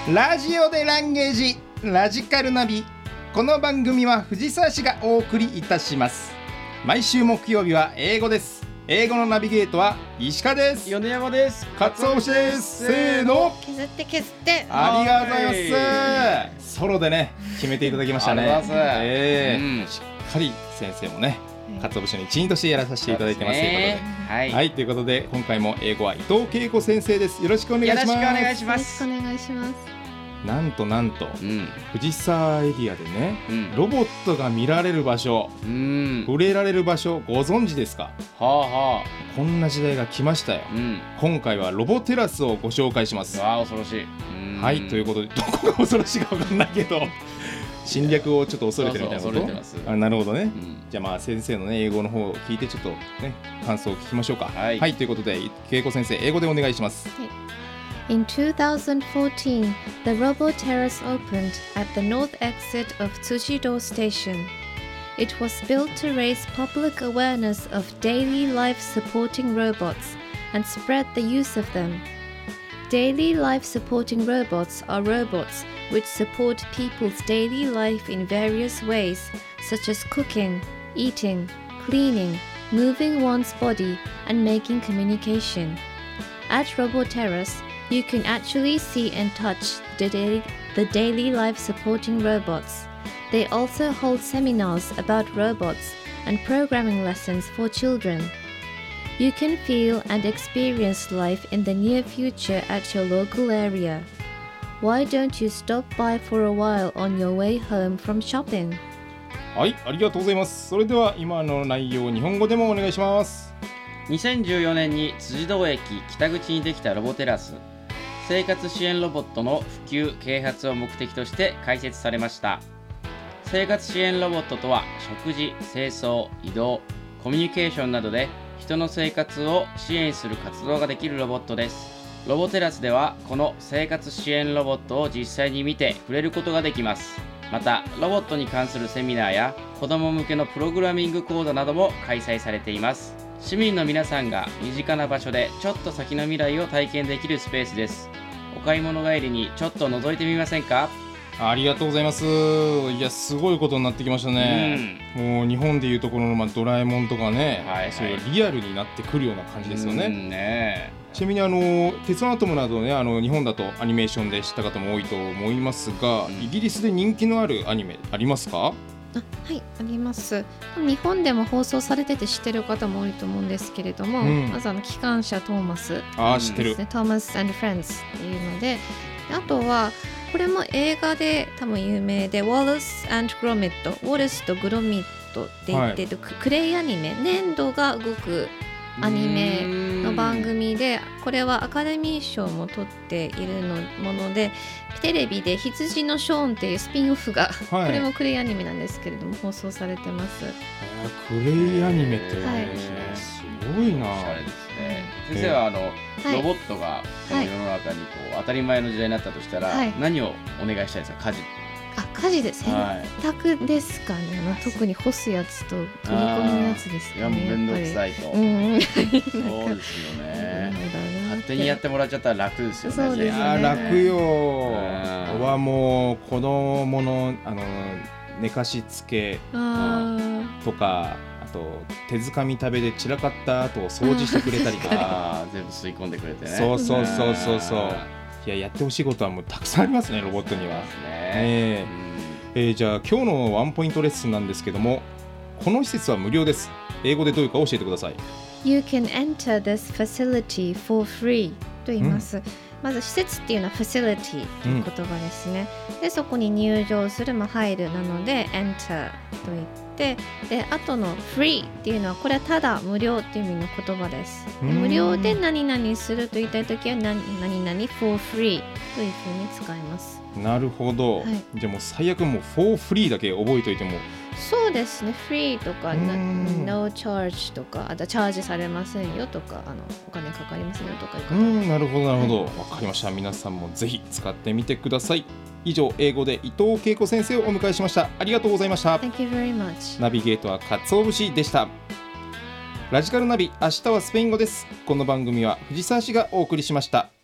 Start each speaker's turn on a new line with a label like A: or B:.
A: ラジオでランゲージラジカルナビ。この番組は藤沢市がお送りいたします。毎週木曜日は英語です。英語のナビゲートは石川です。
B: 米山です。
A: 勝尾です。せーの、
C: 削って削って。
A: ありがとうございます。ソロでね決めていただきましたね。しっかり先生もね勝尾市の一員としてやらさせていただいてますということで、はい、ということで今回も英語は伊藤恵子先生です。よろしくお願いします。
C: よろしくお願いします。
A: なんと、藤沢エリアでね、ロボットが見られる場所、触れられる場所ご存知ですか？こんな時代が来ましたよ。今回はロボテラスをご紹介します。
B: 恐ろしい。
A: はい、ということでどこが恐ろしいか分かんないけど侵略をちょっと恐れてるみたいなこと。なるほどね。じゃあ先生のね英語の方を聞いてちょっとね感想を聞きましょうか。はい、ということで恵子先生英語でお願いします。
C: In 2014, the RoboTerrace opened at the north exit of Tsuchido Station. It was built to raise public awareness of daily life supporting robots and spread the use of them. Daily life supporting robots are robots which support people's daily life in various ways, such as cooking, eating, cleaning, moving one's body, and making communication. At RoboTerrace, you can actually see and touch the daily life supporting robots. They also hold seminars about robots and programming lessons for children. You can feel and experience life in the near future at your local area. Why don't you stop by for a while on your way home from shopping?
A: はい、ありがとうございます。それでは今の内容を日本語でもお願いします。
B: 2014年に辻堂駅北口にできたロボテラス。生活支援ロボットの普及・啓発を目的として開設されました。生活支援ロボットとは食事、清掃、移動、コミュニケーションなどで人の生活を支援する活動ができるロボットです。ロボテラスではこの生活支援ロボットを実際に見て触れることができます。またロボットに関するセミナーや子ども向けのプログラミング講座なども開催されています。市民の皆さんが身近な場所でちょっと先の未来を体験できるスペースです。お買い物帰りにちょっと覗いてみませんか？
A: ありがとうございます。いやすごいことになってきましたね。もう日本でいうところのドラえもんとかね、そういうリアルになってくるような感じですよね。ちなみに鉄腕アトムなどね日本だとアニメーションで知った方も多いと思いますが、イギリスで人気のあるアニメありますか？
C: はい、あります。日本でも放送されてて知ってる方も多いと思うんですけれども、まず機関車トーマス、
A: 知ってる、
C: トーマス&フレンズっていうので、あとはこれも映画で多分有名でウォレス&グロミット、ウォレスとグロミットって言ってる、クレイアニメ、粘土が動くアニメの番組で、これはアカデミー賞も取っているもので、テレビで羊のショーンっていうスピンオフが、これもクレイアニメなんですけれども放送されてます。
A: クレイアニメってすごいな。
B: 先生はロボットがこの世の中に当たり前の時代になったとしたら、何をお願いしたいですか？
C: 家事で洗濯ですかね。特に干すやつと取り込むやつですかね。
B: めんどくさいと。そうですよね。勝手にやってもらっちゃったら楽ですよね。
C: そうですね。
A: 楽よ。はもう子供の寝かしつけとか、あと手づかみ食べで散らかった後を掃除してくれたりとか、
B: 全部吸い込んでくれてね。
A: そう。いややってほしいことはもうたくさんありますね、ロボットには。じゃあ今日のワンポイントレッスンなんですけども、この施設は無料です。英語でどういうか教えてください。
C: You can enter this facility for free と言います。まず施設っていうのは facility という言葉ですね。でそこに入場する、入るなので enter と言って、で後の free っていうのはこれはただ無料っていう意味の言葉です。無料で何々すると言いたいときは何々 for free というふうに使います。
A: なるほど、じゃあもう最悪もう for free だけ覚えておいても。
C: そうですね。フリーとか no charge とか、あとチャージされませんよとか、お金かかりませんよとかいうこと。
A: なるほどわかりました。皆さんもぜひ使ってみてください。以上、英語で伊藤恵子先生をお迎えしました。ありがとうございました。
C: Thank you very much。
A: ナビゲートは鰹節でした。ラジカルナビ、明日はスペイン語です。この番組は藤沢市がお送りしました。